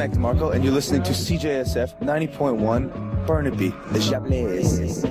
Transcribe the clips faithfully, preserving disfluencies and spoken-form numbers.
Mac DeMarco, and you're listening to C J S F ninety point one Burnaby, the Jablais.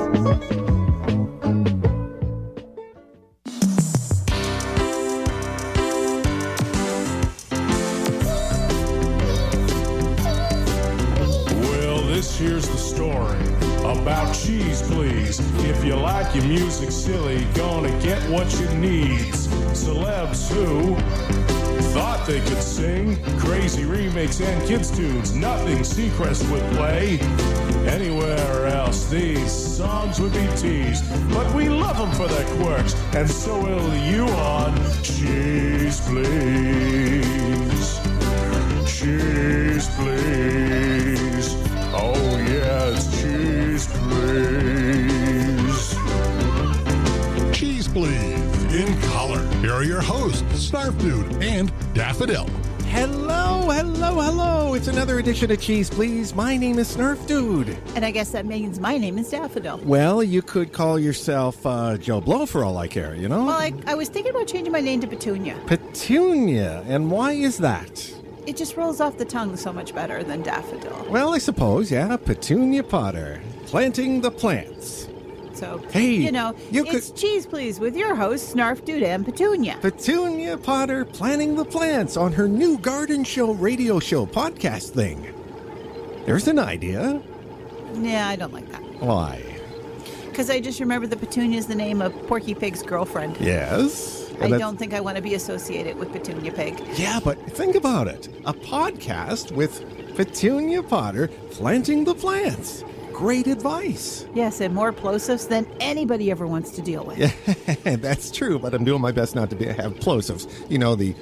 Here's the story about Cheese Please. If you like your music silly, gonna get what you need. Celebs who thought they could sing crazy remakes and kids tunes, nothing Seacrest would play. Anywhere else these songs would be teased, but we love them for their quirks, and so will you on Cheese Please. Cheese Please. Oh yeah, it's Cheese Please. Cheese Please. In color. Here are your hosts, Snarf Dude and Daffodil. Hello, hello, hello. It's another edition of Cheese Please. My name is Snarf Dude. And I guess that means my name is Daffodil. Well, you could call yourself uh, Joe Blow for all I care, you know? Well, I, I was thinking about changing my name to Petunia. Petunia. And why is that? It just rolls off the tongue so much better than Daffodil. Well, I suppose, yeah. Petunia Potter. Planting the plants. So, hey, you know, you it's could... Cheese Please with your hosts, Snarf Dude and Petunia. Petunia Potter planting the plants on her new garden show, radio show, podcast thing. There's an idea. Yeah, I don't like that. Why? Because I just remember that Petunia is the name of Porky Pig's girlfriend. Yes. I don't think I want to be associated with Petunia Pig. Yeah, but think about it. A podcast with Petunia Potter planting the plants. Great advice. Yes, and more plosives than anybody ever wants to deal with. Yeah, that's true, but I'm doing my best not to be, have plosives. You know, the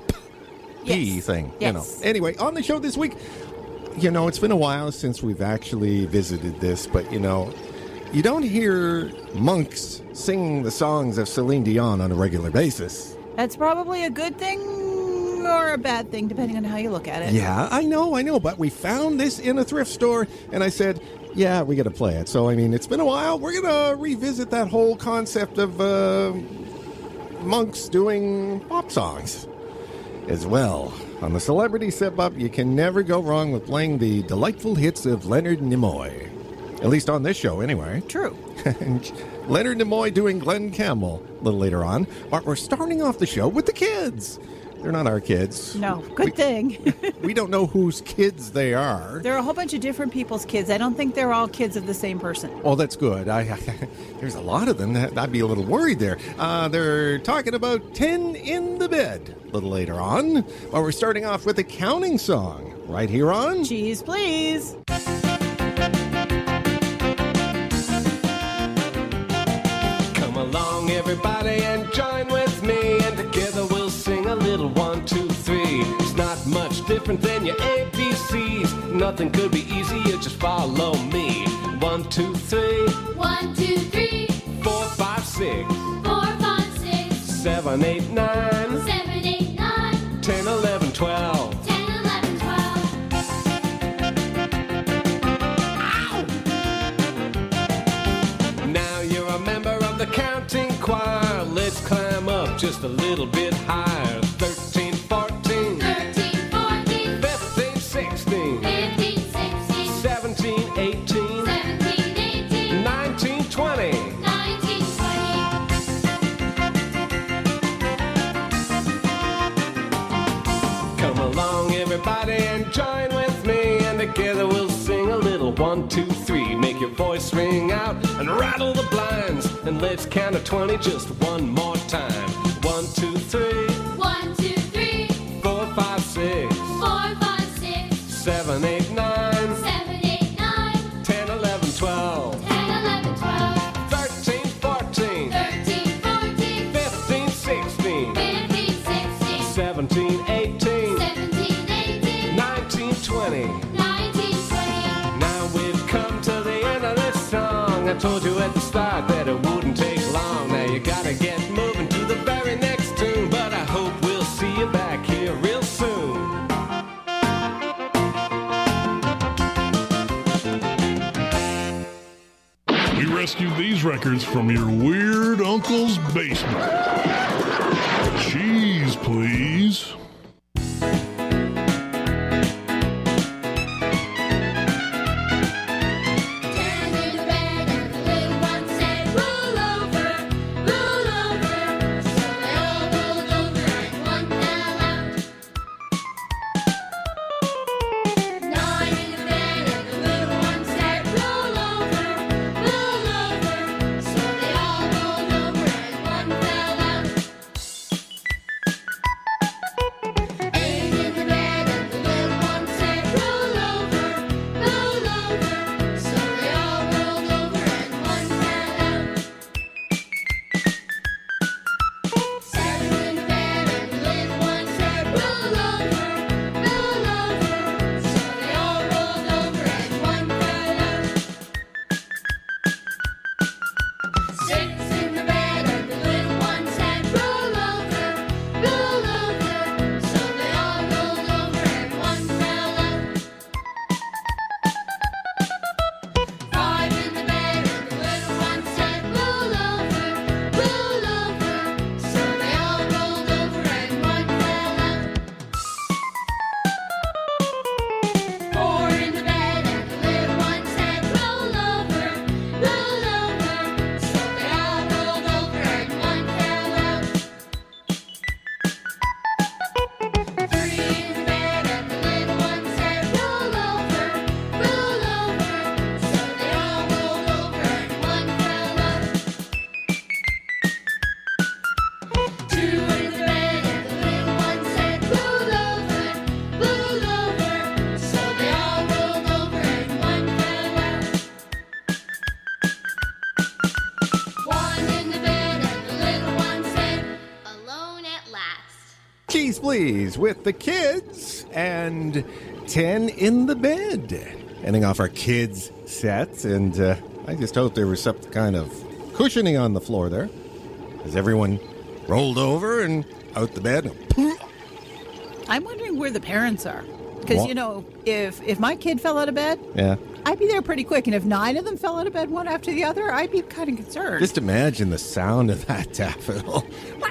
P yes. thing. Yes. You know. Anyway, on the show this week, you know, it's been a while since we've actually visited this, but, you know, you don't hear monks singing the songs of Celine Dion on a regular basis. That's probably a good thing or a bad thing, depending on how you look at it. Yeah, I know, I know, but we found this in a thrift store, and I said, yeah, we got to play it. So, I mean, it's been a while. We're going to revisit that whole concept of uh, monks doing pop songs as well. On the Celebrity Step-Up, you can never go wrong with playing the delightful hits of Leonard Nimoy. At least on this show, anyway. True. Leonard Nimoy doing Glenn Campbell a little later on. But we're starting off the show with the kids. They're not our kids. No, good we, thing. We don't know whose kids they are. They're a whole bunch of different people's kids. I don't think they're all kids of the same person. Oh, that's good. I, I There's a lot of them. I'd be a little worried there. Uh, they're talking about ten in the Bed a little later on. But we're starting off with a counting song right here on Cheese Please. Along everybody and join with me, and together we'll sing a little one, two, three. It's not much different than your A B Cs. Nothing could be easier, just follow me. One, two, three. One, two, three. Four, five, six. Four, five, six. Seven, eight, nine. Seven, eight, nine. Ten, eleven, twelve. Ten, eleven, twelve. Ow! Now you're a member of the counting choir. Let's climb up just a little bit higher. Thirteen, fourteen. Thirteen, fourteen. Fifteen, sixteen. Fifteen, sixteen. Seventeen, eighteen. Seventeen, eighteen. Nineteen, twenty. Nineteen, twenty. Come along, everybody, and join with me, and together we'll sing a little one, two, three. Make your voice ring out and rattle the blinds, and let's count to twenty just one more time. One, two, three. One, two, three. Four, five, six. Four, five, six. Seven, eight, nine. Seven, eight, nine. Ten, eleven, twelve. Ten, eleven, twelve. Thirteen, fourteen. Thirteen, fourteen. Fifteen, sixteen. Fifteen, sixteen. Seventeen, eighteen. Seventeen, eighteen. Nineteen, twenty. Nineteen, twenty. Now we've come to the end of this song. I told you at the start that it wouldn't take long. Now you gotta get moving to the very next tune, but I hope we'll see you back here real soon. We rescued these records from your weird uncle's basement. Cheese, please. Please with the kids and ten in the bed. Ending off our kids set, and uh, I just hope there was some kind of cushioning on the floor there as everyone rolled over and out the bed. I'm wondering where the parents are. Because, What? you know, if if my kid fell out of bed, Yeah. I'd be there pretty quick. And if nine of them fell out of bed one after the other, I'd be kind of concerned. Just imagine the sound of that daffodil.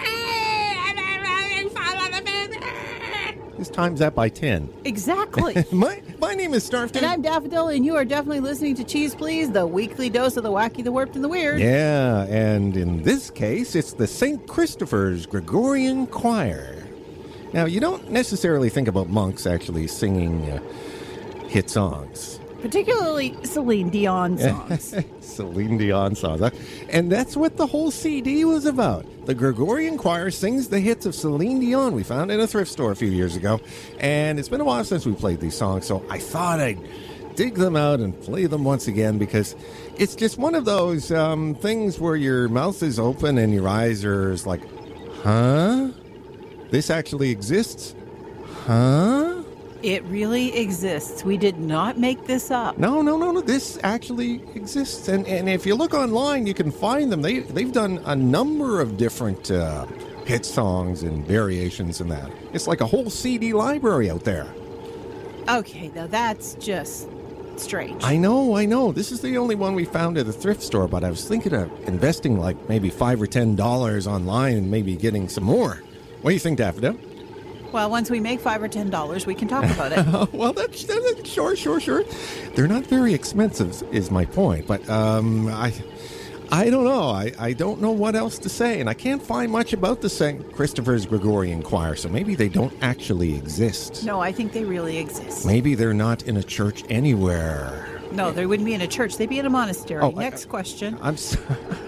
Just times that by ten. Exactly. My my name is Starfton. And I'm Daffodil, and you are definitely listening to Cheese Please, the weekly dose of the wacky, the warped, and the weird. Yeah, and in this case, it's the Saint Christopher's Gregorian Choir. Now, you don't necessarily think about monks actually singing uh, hit songs. Particularly Celine Dion songs. Celine Dion songs. huh? And that's what the whole C D was about. The Gregorian Choir sings the hits of Celine Dion. We found it in a thrift store a few years ago. And it's been a while since we played these songs, so I thought I'd dig them out and play them once again because it's just one of those um, things where your mouth is open and your eyes are just like, huh? This actually exists? Huh? It really exists. We did not make this up. No, no, no, no. This actually exists. And and if you look online, you can find them. They, they've done a number of different uh, hit songs and variations in that. It's like a whole C D library out there. Okay, now that's just strange. I know, I know. This is the only one we found at a thrift store, but I was thinking of investing like maybe five or ten dollars online and maybe getting some more. What do you think, Daffodil? Well, once we make five or ten dollars, we can talk about it. Well, that's, that's sure, sure, sure. They're not very expensive, is my point. But um, I, I don't know. I, I don't know what else to say, and I can't find much about the Saint Christopher's Gregorian Choir. So maybe they don't actually exist. No, I think they really exist. Maybe they're not in a church anywhere. No, they wouldn't be in a church. They'd be in a monastery. Oh, I- Next question. I'm sorry.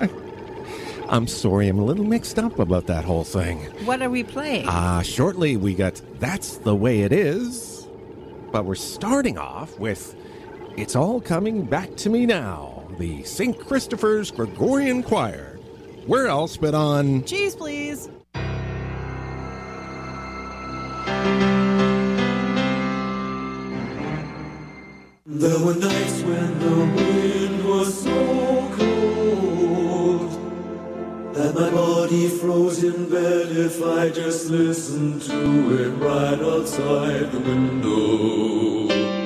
I'm sorry. I'm a little mixed up about that whole thing. What are we playing? Uh, shortly, we got That's the Way It Is. But we're starting off with It's All Coming Back to Me Now, the Saint Christopher's Gregorian Choir. Where else but on... Cheese, please. There were nights when the wind was so cold that my body froze in bed if I just listened to it right outside the window.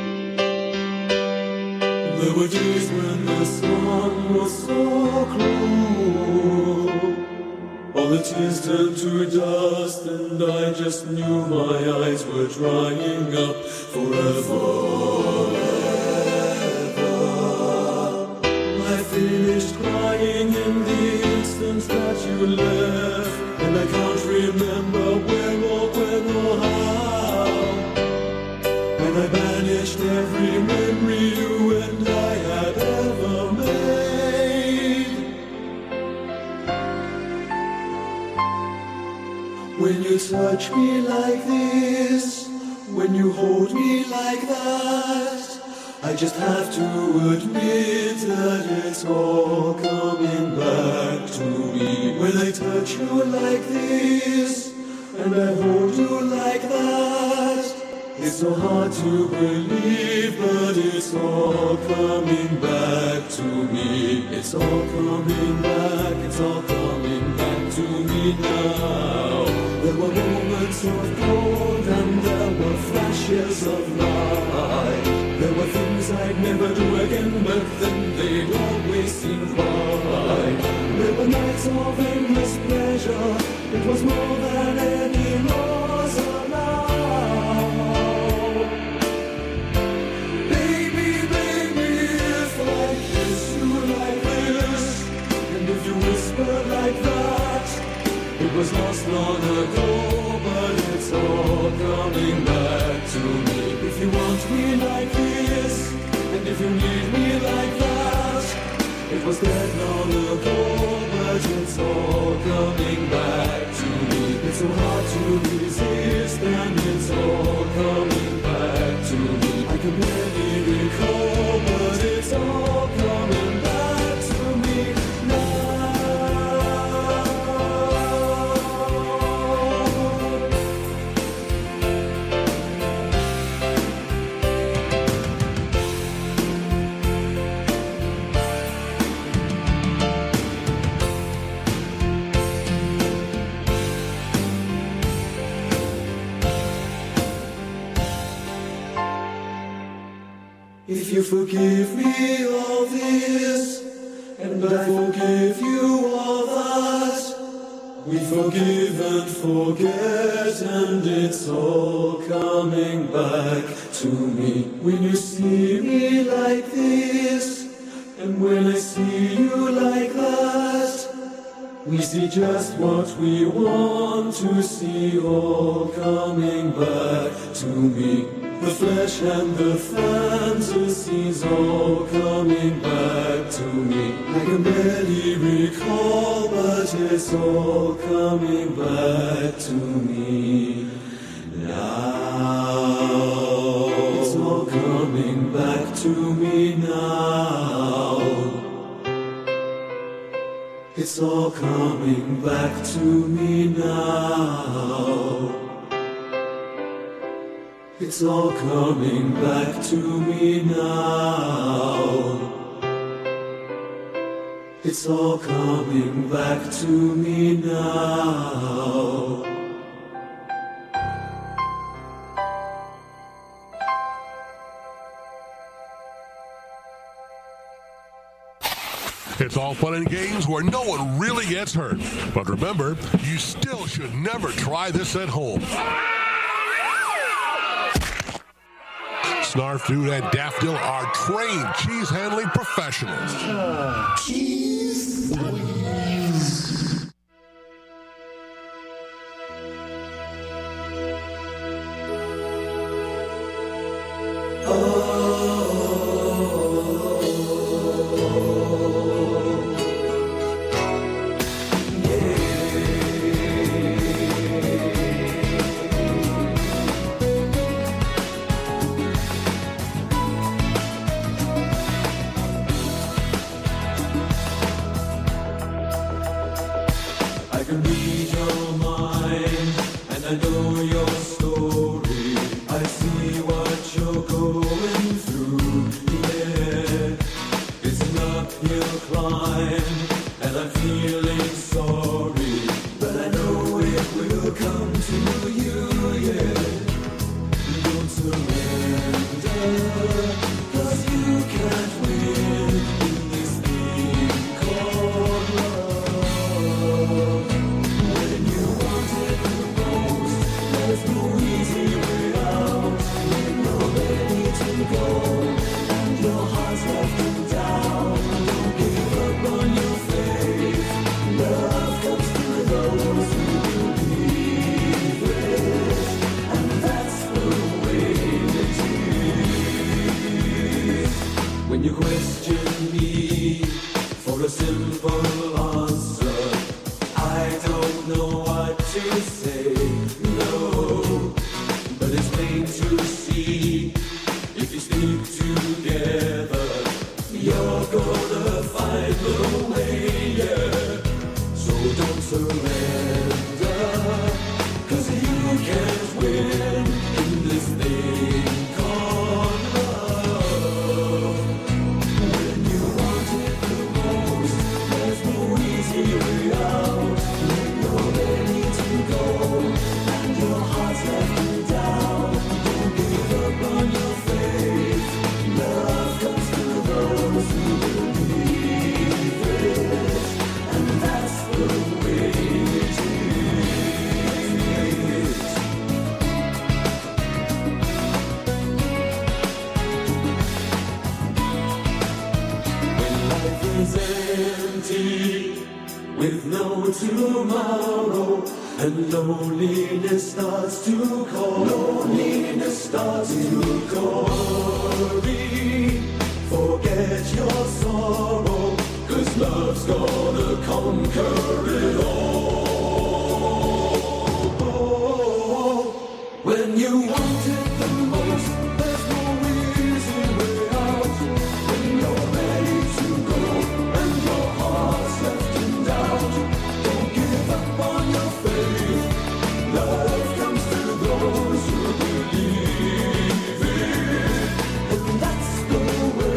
There were days when the sun was so cruel, all the tears turned to dust, and I just knew my eyes were drying up forever. I finished crying in the instant that you left, and I can't remember where or when or how. And I banished every memory you and I had ever made. When you touch me like this, when you hold me like that, I just have to admit that it's all coming back to me. When I touch you like this, and I hold you like that, it's so hard to believe, but it's all coming back to me. It's all coming back, it's all coming back to me now. There were moments of gold and there were flashes of light. There were things I'd never do again, but then they'd always seem right. There were nights of endless pleasure. It was more than any laws allow. Baby, baby, if I kiss you like this, and if you whisper like that, it was lost long ago, but it's all coming back to me. If you want me like this, and if you need me like that, it was dead long ago, but it's all coming back to me. It's so hard to resist, and it's all coming back to me. I can barely recall, but it's all coming back to me now. you forgive me all this, and I forgive you all that, we forgive and forget, and it's all coming back to me. When you see me like this, and when I see you like that, we see just what we want to see, all coming back to me. The flesh and the fantasies all coming back to me. I can barely recall, but it's all coming back to me now. It's all coming back to me now. It's all coming back to me now. It's all coming back to me now. It's all coming back to me now. It's all fun and games where no one really gets hurt. But remember, you still should never try this at home. Snarf Dude and Daffodil are trained cheese handling professionals. Cheese Please.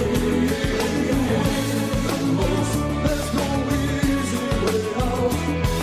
There's no easy way out.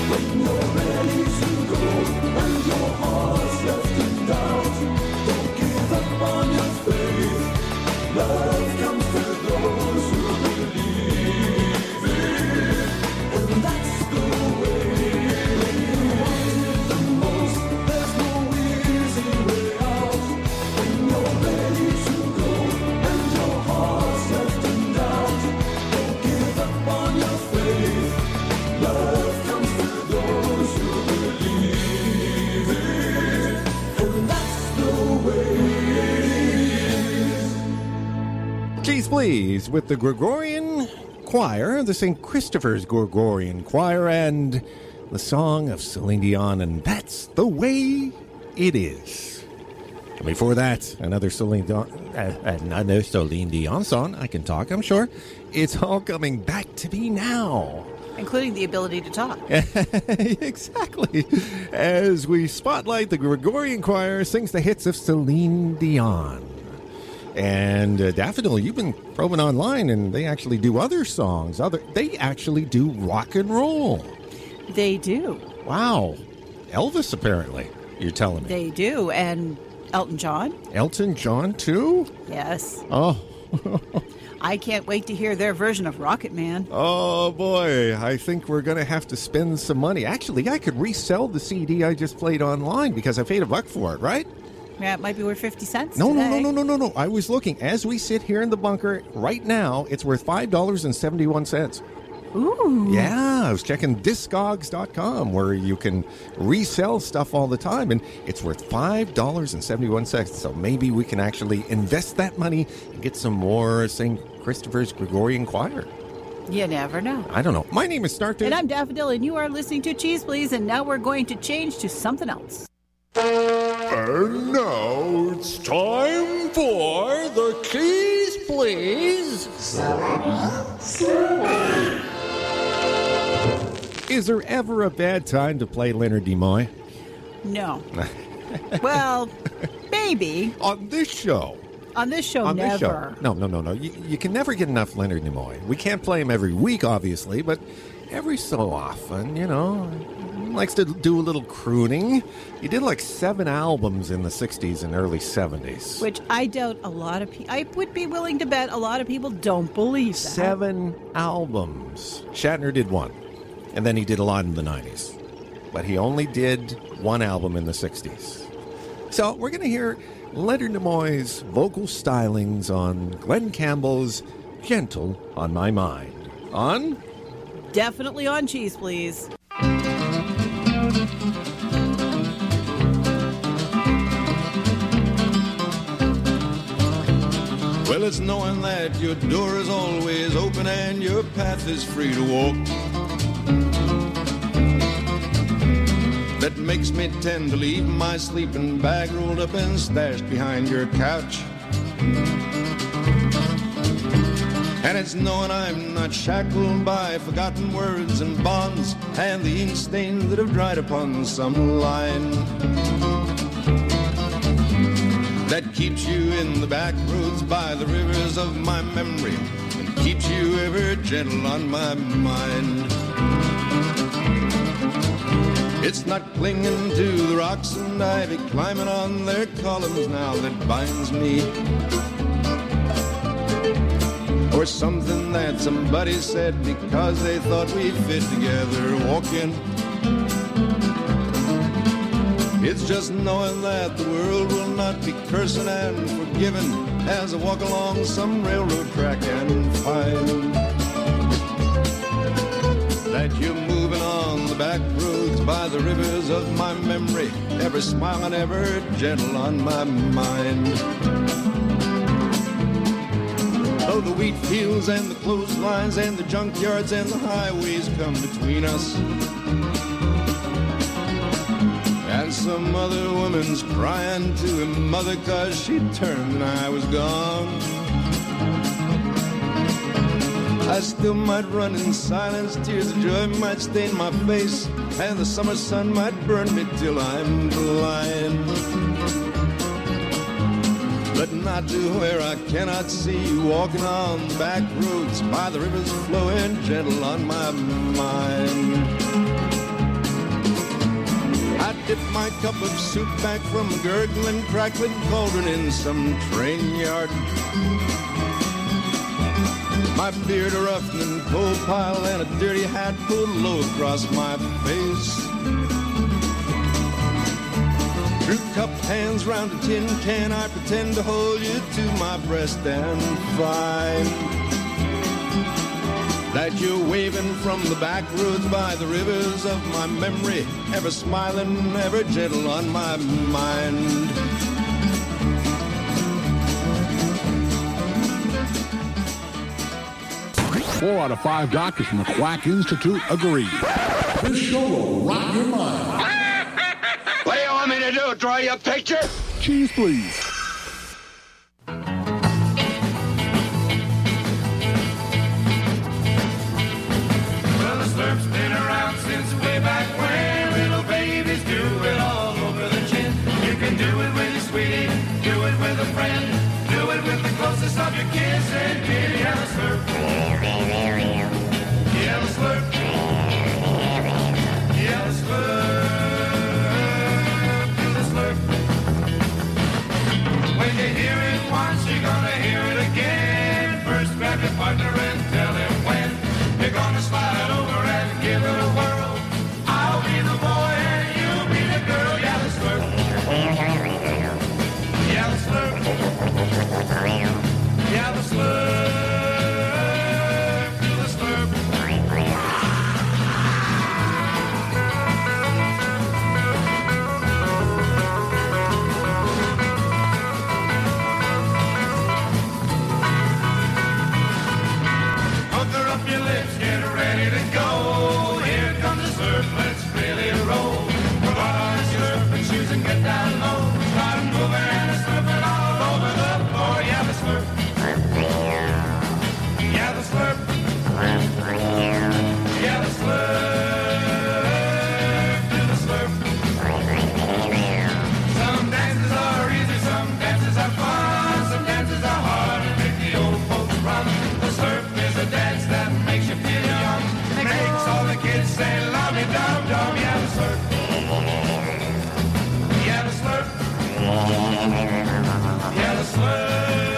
Please, with the Gregorian Choir, the Saint Christopher's Gregorian Choir, and the song of Celine Dion, and That's the Way It Is. And before that, another Celine Dion, uh, another Celine Dion song. I can talk, I'm sure. It's all coming back to me now. Including the ability to talk. Exactly. As we spotlight the Gregorian Choir sings the hits of Celine Dion. And uh, Daffodil, you've been probing online, and they actually do other songs. Other, they actually do rock and roll. They do. Wow. Elvis, apparently, you're telling me. They do. And Elton John. Elton John, too? Yes. Oh. I can't wait to hear their version of Rocket Man. Oh, boy. I think we're going to have to spend some money. Actually, I could resell the C D I just played online because I paid a buck for it, right? Yeah, it might be worth fifty cents No, today. no, no, no, no, no, no. I was looking. As we sit here in the bunker right now, it's worth five dollars and seventy-one cents. Ooh. Yeah, I was checking discogs dot com where you can resell stuff all the time, and it's worth five dollars and seventy-one cents. So maybe we can actually invest that money and get some more Saint Christopher's Gregorian Choir. You never know. I don't know. My name is Starter. And I'm Daffodil, and you are listening to Cheese Please, and now we're going to change to something else. And now it's time for the Keys Please. Is there ever a bad time to play Leonard Nimoy? No. Well, maybe. On this show. On this show, On never. this show. No, no, no, no. You, you can never get enough Leonard Nimoy. We can't play him every week, obviously, but every so often, you know, he likes to do a little crooning. He did like seven albums in the sixties and early seventies. Which I doubt a lot of people, I would be willing to bet a lot of people don't believe that. Seven albums. Shatner did one. And then he did a lot in the nineties. But he only did one album in the sixties. So we're going to hear Leonard Nimoy's vocal stylings on Glenn Campbell's Gentle on My Mind. On? Definitely on Cheese Please. Well, it's knowing that your door is always open and your path is free to walk that makes me tend to leave my sleeping bag rolled up and stashed behind your couch. And it's knowing I'm not shackled by forgotten words and bonds and the ink stains that have dried upon some line that keeps you in the back roads by the rivers of my memory and keeps you ever gentle on my mind. It's not clinging to the rocks and ivy, climbing on their columns now that binds me, or something that somebody said because they thought we fit together walking. It's just knowing that the world will not be cursing and forgiving as I walk along some railroad track and find that you're moving on the back roads by the rivers of my memory, ever smiling, ever gentle on my mind. Though the wheat fields and the clotheslines and the junkyards and the highways come between us, and some other woman's crying to her mother 'cause she turned and I was gone, I still might run in silence, tears of joy might stain my face, and the summer sun might burn me till I'm blind. But not to where I cannot see you walking on the back roads by the rivers flowing gentle on my mind. I dip my cup of soup back from a gurgling, crackling cauldron in some train yard. My beard a rough and coal pile and a dirty hat pulled low across my face. Through cupped hands round a tin can, I pretend to hold you to my breast and find that you're waving from the back roads by the rivers of my memory, ever smiling, ever gentle on my mind. Four out of five doctors from the Quack Institute agree. This show will rock your mind. What do you want me to do, draw you a picture? Cheese, please. Well, the slurp's been around since way back when. Little babies do it all over the chin. You can do it with your sweetie, do it with a friend, do it with the closest of your kids, and kin. Yeah, the slurp. Yeah, the slurp. Yeah, the slurp. Do the slurp. When you hear it once, you're gonna hear it again. First grab your partner and tell him when you're gonna slide over and give it a whirl. I'll be the boy and you'll be the girl. Yeah, the slurp. Yeah, the slurp. Yeah, the slurp. Do the slurp. Pucker up your lips, get ready to go. Here comes the surf, let's really roll. Put on your surfing shoes and get down low. Start moving and surfing all over the floor. Yeah, the slurp. Yeah, the slurp. Yeah, the slurp. Do the slurp. Some dances are easy, some dances are fun. Some dances are hard to make the old folks run. The slurp is a dance that makes you feel young. Makes all the kids say, love me, dum dum. Yeah, the slurp. Yeah, the slurp. Yeah, the slurp.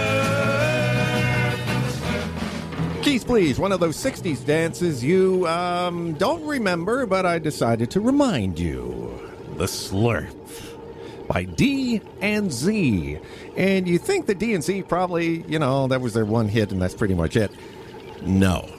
Geez, please, one of those sixties dances you um, don't remember, but I decided to remind you. The Slurp by D and Z. And you think the D and Z probably, you know, that was their one hit and that's pretty much it. No.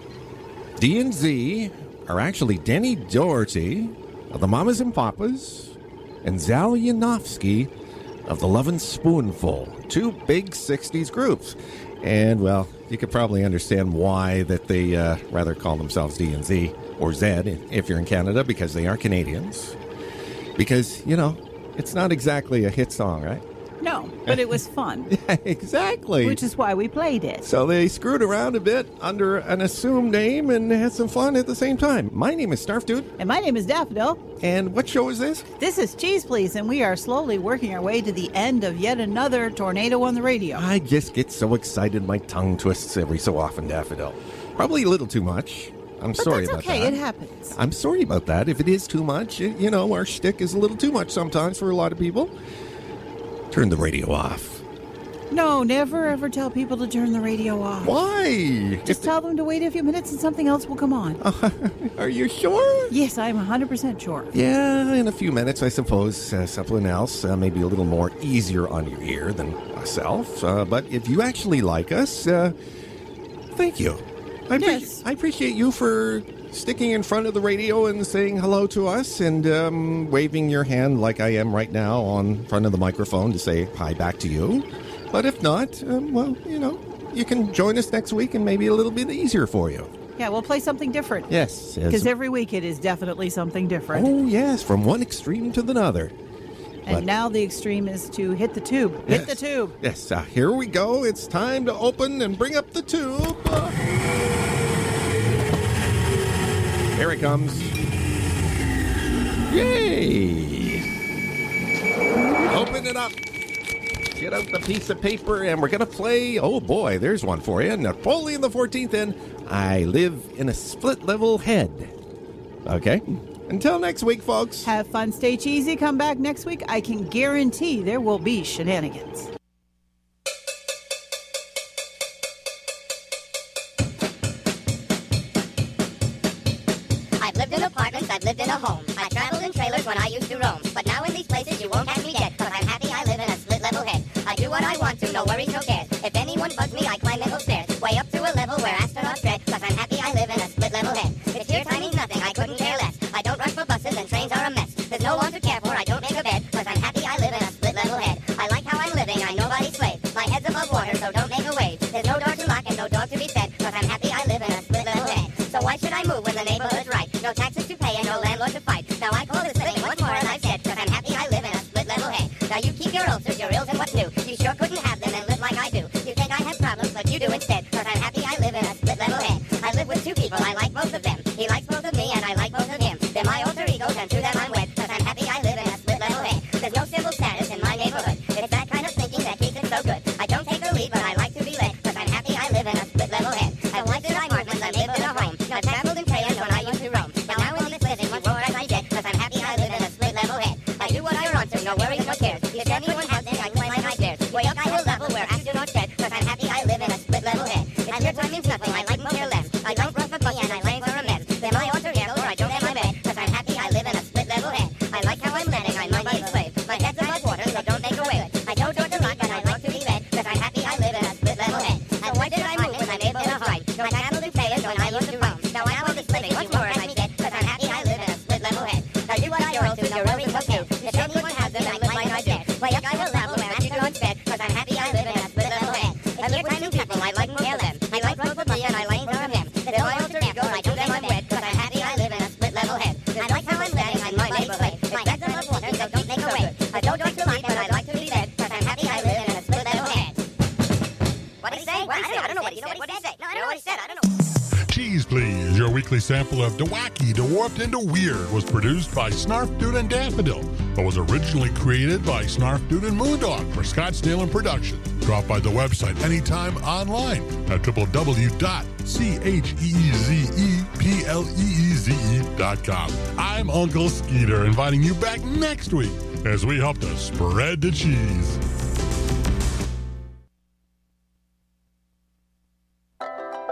D and Z are actually Denny Doherty of the Mamas and Papas and Zal Yanofsky of the Lovin' Spoonful. Two big sixties groups. And, well, you could probably understand why that they uh, rather call themselves D and Z, or Z if you're in Canada, because they are Canadians. Because, you know, it's not exactly a hit song, right? No, but it was fun. Yeah, exactly. Which is why we played it. So they screwed around a bit under an assumed name and had some fun at the same time. My name is Snarf Dude. And my name is Daffodil. And what show is this? This is Cheese Please, and we are slowly working our way to the end of yet another tornado on the radio. I just get so excited my tongue twists every so often, Daffodil. Probably a little too much. I'm but sorry that's about okay. that. It happens. I'm sorry about that. If it is too much, you know, our shtick is a little too much sometimes for a lot of people. Turn the radio off. No, never ever tell people to turn the radio off. Why? Just If tell them to wait a few minutes and something else will come on. Uh, are you sure? Yes, I'm one hundred percent sure. Yeah, in a few minutes, I suppose. Uh, something else, uh, maybe a little more easier on your ear than myself. Uh, but if you actually like us, uh, thank you. I, pre- Yes. I appreciate you for sticking in front of the radio and saying hello to us and um, waving your hand like I am right now on front of the microphone to say hi back to you. But if not, um, well, you know, you can join us next week and maybe a little bit easier for you. Yeah, we'll play something different. Yes. as- Because every week it is definitely something different. Oh, yes, from one extreme to the other. and but- now the extreme is to hit the tube. Hit Yes. the tube. Yes, uh, here we go. It's time to open and bring up the tube. Here it comes. Yay! Open it up. Get out the piece of paper, and we're going to play. Oh, boy, there's one for you. Napoleon the fourteenth, and I live in a split-level head. Okay? Until next week, folks. Have fun, stay cheesy. Come back next week. I can guarantee there will be shenanigans. I've lived in apartments, I've lived in a home. I traveled in trailers when I used to roam. But now in these places you won't have me yet, cause I'm happy I live in a split-level head. I do what I want to, no worries, no cares. If anyone bugs me, I climb little stairs. Way up to a level where astronauts tread, cause I'm happy I live in a split-level head. It's here tiny nothing, I couldn't care less. I don't rush for buses and trains are a mess. There's no one to care for, I don't make a bed, cause I'm happy I live in a split-level head. I like how I'm living, I'm nobody's slave. My head's above water, so don't make a wave. There's no door to lock and no dog to be fed, cause I'm happy I live in a I move when the neighborhood's right? No taxes to pay and no landlord to fight. Now I call this living once more as I've said, cause I'm happy I live in a split level head. Now you keep your ulcers, your ills and what's new. You sure couldn't have them and live like I do. You think I have problems, but you do instead, cause I'm happy I live in a split level head. I live with two people, I like both of them. He likes both of me and I like both of him. They're my alter egos and to them I'm wed, cause I'm happy I live in a split level head. There's no civil status in my neighborhood. It's that kind of thinking that keeps it so good. I don't take the lead, but I like to be led, cause I'm happy I live in a split level head. I've lived in apartments, I've lived in a home. I traveled in prayers when I used to roam. But now in this living, once more as I did, cause I'm happy I live in a split level head. I do what I want to, no worries, no cares. If anyone has it, I claim my shares. Way up to a level where I do not tread, cause I'm happy I live in a split level head. And your time means nothing, I couldn't care less. I don't run for money and I lay for a mess. They're my alter ego or I don't have my bed, cause I'm happy I live in a split level head. I like how I'm letting, I'm my maid's slave. My head's above water, so don't make a wave. I know Georgia rock and I like to be led, cause I'm happy I live in a split level head. And why did I move when I'm able to hide? No travel to pay when I used to roam. Now I call this living once more as I said, cause I'm happy I live in a split level head. Now do what I want to, no worries, no cares. If anyone has them, I live like I dare. Way up to a level where I do not tread, cause I'm happy I live in a split level head. And your time is people, I like to hear them. I like both of me and I like for him. They're my alter ego, I do them I'm wed, cause I'm happy I live in a split level head. I like how I'm letting, I'm my maid's slave. My head's above water, so don't make a wave. I don't like to lead, but I like to be led, cause I'm happy I live in a split level head. What did he say? What did he say? I don't know what he said. What did he say? No, I don't know what he said. I don't know. Cheese Please, your weekly sample of DeWacky, DeWarped, and DeWeird was produced by Snarf Dude and Daffodil, but was originally created by Snarf Dude and Moondog for Scottsdale and Production. Drop by the website anytime online at w w w dot cheezepleeze dot com. I'm Uncle Skeeter, inviting you back next week as we help to spread the cheese.